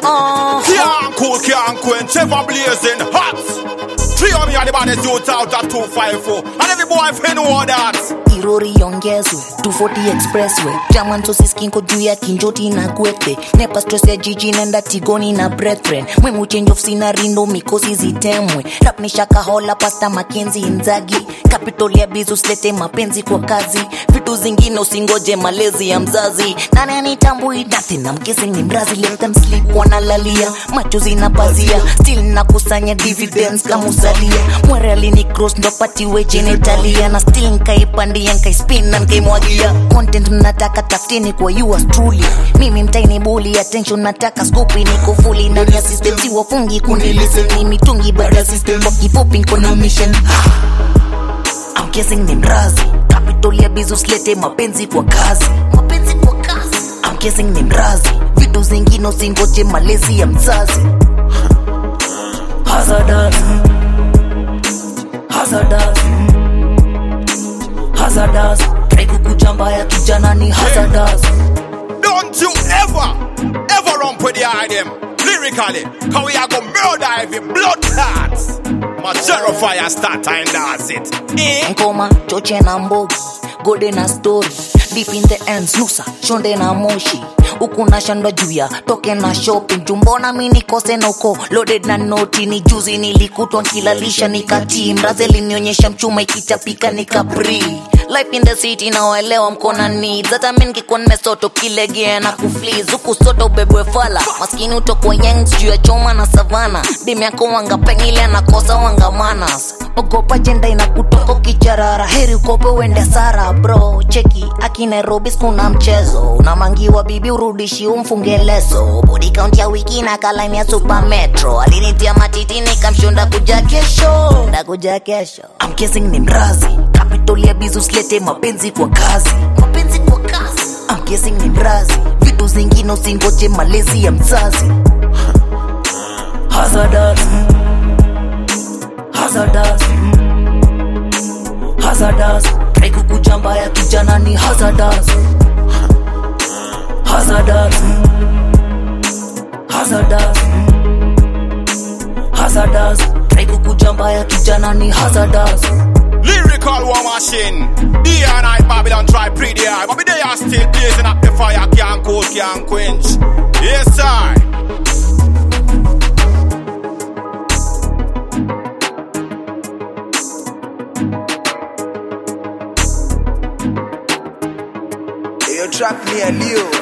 Can't cool, can't quench, ever blazing hot. 3 of me are the baddest youth out of 254. And every boy fin know that. Irori yongezwe 240 expressway Jaman so siskinko juu ya kinjoti na kwete Nepa stress ya jiji nenda tigoni na brethren Mwemu change of scenery ndo mikosi zitemwe Rap ni shaka hola pasta Mackenzie Inzagi Capital ya bizu slete mapenzi kwa kazi Vitu zingine usingoje malezi ya mzazi Nani anitambui dati na mkisi ni mrazi Let them sleep wanalalia Machozi na pazia Still na kusanya dividends kama usalia Mwere alini cross ndo pati weche Italia Na still nkaipandia spin na nkaimwagia Content mnataka taftini kwa yours truly Mimi mtaini bully attention nataka scoopy niko fully Ndani ya system si wafungi kunilisten Ni mitungi bada system kwa kifupi nko na mission I'm guessing ni mrazi Capital ya bizu slete mapenzi kwa kazi I'm guessing ni mrazi Vitu zingine usingoje malezi ya mzazi Hazardous Try kukujamba ya kijana ni hazardous Don't you ever run with the item lyrically, how we are gonna murder every blood clots. My zero fire start and that's it. Nkoma, choche na mbogi Gode na story Deep in the ends, nusa, shonde na moshi Uku na shandwa juya, toke na shopping Jumbona mini kose na uko Loaded na noti, ni juzi nilikutwa Nkilalisha nikati, mrazeli nionyesha mchuma Ikitapika nikapri Life in the city na waelewa mkona needs Hata mingi kwa nesoto kilegea na kufleeze Uku soto ubebwe fala Maskini utoko yangs juu ya choma na savana Dimi yako wanga pengile anakosa wanga manas Ogopa jenda inakutoko kicharara Heri ukope uende Sara bro Cheki aki Nairobi skuna mchezo Unamangiwa bibi urudishi umfunge leso Body count ya wiki na kalaini ya super metro Alinitia matiti nikamshonda kuja kesho I'm guessing ni mrazi Capital ya bizu slete mapenzi kwa kazi I'm guessing ni mrazi Vitu zingine usingoje malezi ya mzazi Hazardous Try kukujamba ya kijana ni hazardous Try kukujamba ya kijana ni hazardous Lyrical war machine. Day and night Babylon try pretty hard, but they are still blazing up the fire. Can't cool, can't quench. Yes sir. You trap me a Leo.